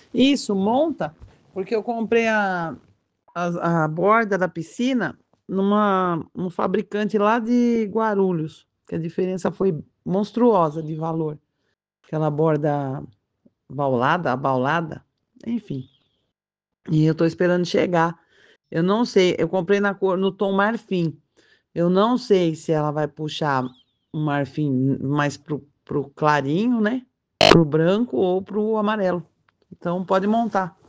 Isso, monta, porque eu comprei a borda da piscina num fabricante lá de Guarulhos, que a diferença foi monstruosa de valor. Aquela borda abaulada, enfim. E eu tô esperando chegar. Eu não sei, eu comprei no tom marfim. Eu não sei se ela vai puxar um marfim mais pro clarinho, né? Pro branco ou pro amarelo. Então pode montar.